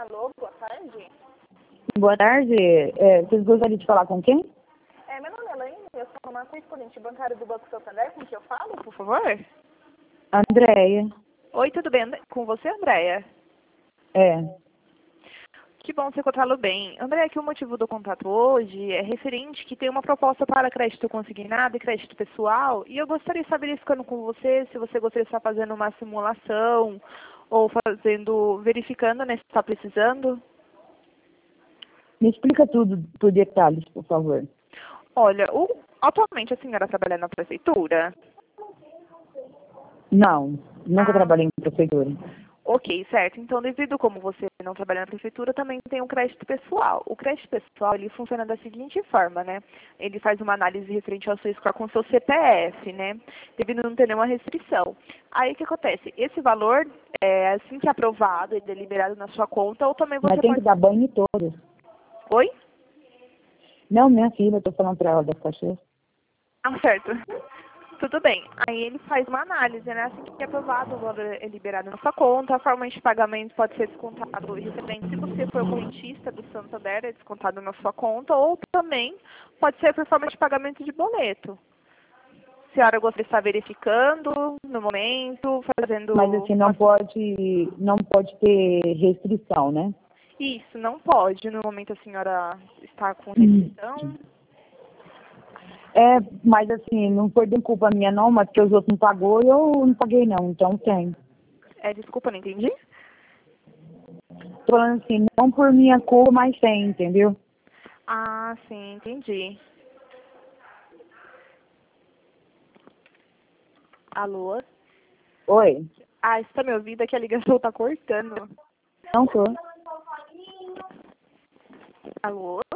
Alô, boa tarde. Boa tarde. Vocês gostariam de falar com quem? Meu nome é Elaine, eu sou uma correspondente bancária do Banco Santander, com quem eu falo, por favor? Andréia. Oi, tudo bem? Com você, Andréia? É. Que bom se encontrá-lo bem. Andréia, que o motivo do contato hoje é referente que tem uma proposta para crédito consignado e crédito pessoal, e eu gostaria de saber, ficando com você, se você gostaria de estar fazendo uma simulação ou verificando, né, se está precisando. Me explica tudo por detalhes, por favor. Olha, atualmente a senhora trabalha na prefeitura? Não, nunca Ah, trabalhei em prefeitura. ok, certo. Então, devido como você não trabalha na prefeitura, também tem um crédito pessoal. O crédito pessoal, ele funciona da seguinte forma, né? Ele faz uma análise referente ao seu score com o seu CPF, né? Devido não ter nenhuma restrição. Aí, o que acontece? Esse valor, assim que aprovado e deliberado na sua conta, ou também Mas você tem que pode... dar banho em todas. Oi? Não, minha filha, eu tô falando pra ela das cachorras. Ah, certo. Tudo bem. Aí ele faz uma análise, né? Assim que é aprovado, o valor é liberado na sua conta, a forma de pagamento pode ser descontado referente, se você for correntista do Santander, é descontado na sua conta, ou também pode ser por forma de pagamento de boleto. A senhora gostaria de estar verificando no momento, Mas fazendo... assim, não pode ter restrição, né? Isso, não pode. No momento a senhora está com restrição. Mas assim, não foi de culpa minha não, mas porque os outros não pagou e eu não paguei não, então tem. Desculpa, não entendi. Tô falando assim, não por minha culpa, mas tem, entendeu? Ah, sim, entendi. Alô? Oi, Ah, você tá me ouvindo? É que a ligação tá cortando. não tô. Alô?